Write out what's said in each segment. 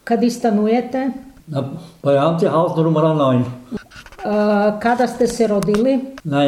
Kad stanujete? Na Pojanci Haus Nummer 9. Kada ste se rodili?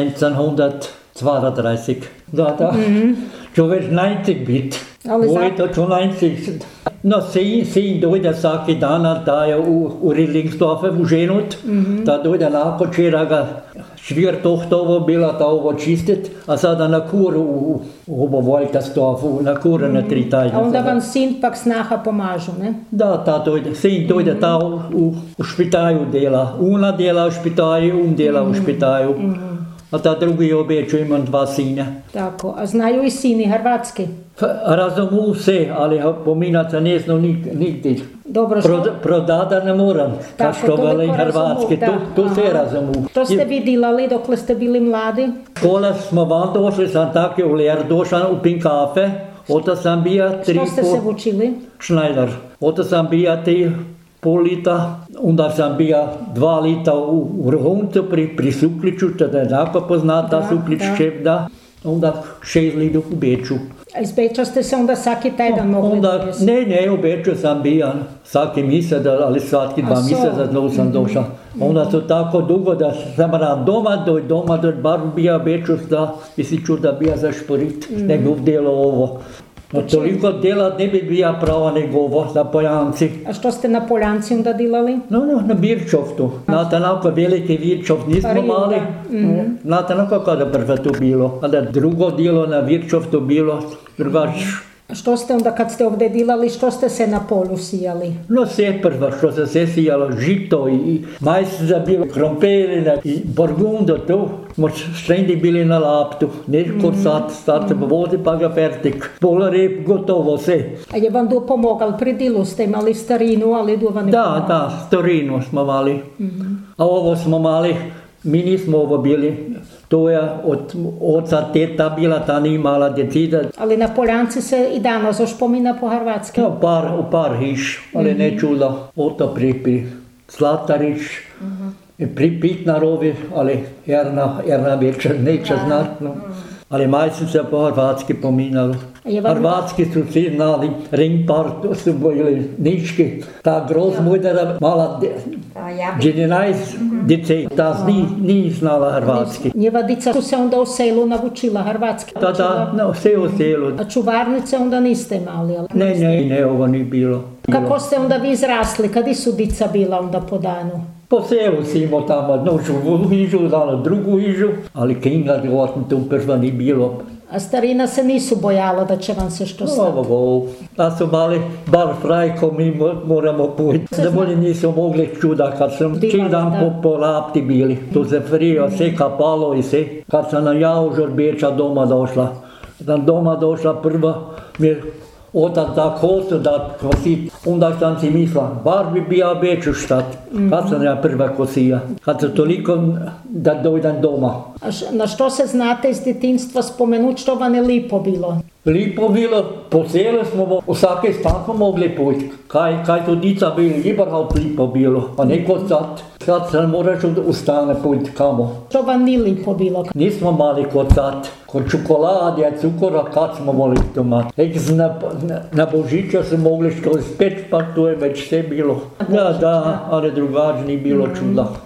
1932. Da. Čo već 90 bit. Ali to čo 90. No, sin dojde svaki dana, da je u Ridlingsdorfe v Ženut, da dojde lako čeraga Švirtohtovo bila ta ovo čistit, a sada na kuru u Obovoljkasdorfu, na kuru na 3 tajne. A onda vam sin pak snaha pomažu, ne? Da, sin dojde ta u špitaju dela. Una dela u špitaju, dela u špitaju. A ta drugi obeću imam 2 sine. Tako, a znaju i sini hrvatski? Razumu se, ali pominat se ne znam nigdje. Dobro, što? Prodada ne moram, kao što veli hrvatski, to se razumu. Što ste vi dilali dokle ste bili mladi? Kola smo van došli, sam tako u Ler došao u Pink Kafe, onda sam bio 3,5... Što ste se učili? Schneider. Onda sam bio 3,5 lita, onda sam bio 2 lita u Vrhuncu pri Sukliću, tada je tako poznata Suklić šef, da. Onda 6 lita u Beču. A iz Beča ste se onda svaki tjedan mogli dovesti? Ne, u Beču sam bio svaki mjesec, ali svaki 2 mjeseca znovu sam došao. Onda su tako dugo da sam rad doma bar bio u Beču, da si čuo da bija za šporit, ne bi udjelo ovo. No toliko dela ne bi bio pravo nego ovo na Poljanci. A što ste na Poljanci onda dilali? Na Birčoftu. Znate, onako veliki Virčoft nismo mali. Znate, onako kada prvo tu bilo. Kada drugo djelo na Virčoftu bilo, drugač. A što ste onda kad ste ovdje dilali, što ste se na polu sijali? No sve prvo što se sve sijalo, žito i majstica bilo, kromperina i burgundo tu. Smo štendi bili na laptu, nekako sad se vozi pa ga fertik. Pola rep, gotovo sve. A je vam du pomagal pri dilu, ste imali starinu, ali du vam ne pomagal? Da, starinu smo mali. A ovo smo mali, mi nismo ovo bili. To je od oca teta bila, ta nije mala djecida. Ali na Poljanci se i danas još pomina po hrvatski? U par hiš, ali ne čuda. Oto pri Slatarić, pri Pitnarovi, ali Erna večer neće znatno. Ali majci se po hrvatski pominalo. Hrvatski su svi znali, Ringpark su bili niški. Ta grozmudera, mala 11 djece, ta nije znala hrvatski. Njeva dica su se onda u selu navučila hrvatski? Da, sve u selu. A čuvarnice onda niste imali? Ne, ovo nije bilo. Kako ste onda vi izrasli? Kad su dica bila onda po danu? Po selu si imao tamo jednu hižu, drugu hižu, ali kinga tu prva nije bilo. A starina se nisu bojala da će vam se što stati? Da su mali bar frajko, mi moramo pojiti. Da bolje nisu mogli čuda kad sam čidan po lapti bili. Tu se frio, sve kapalo i sve. Kad sam na Jaužor Beča doma došla. Sam doma došla prva, mi otac da kosu da kosit, onda sam si mislila, bar bi bio Beču štat, kad sam ja prva kosija, kad sam toliko da dojdem doma. A na što se znate iz djetinjstva spomenuti, što vam je lipo bilo? Lipo bilo, po selu smo, u svake stan smo mogli pojiti, kaj tu dica bili, ibarhaut lipo bilo, a neko sad se moraš u stane pojiti kamo. Što vam nije lipo bilo? Nismo mali kod sad. Kod čokolade, cukora, kad smo mogli doma. Na Božića su mogli što ispeći, pa to je već sve bilo. Da, ali drugačije nije bilo čuda.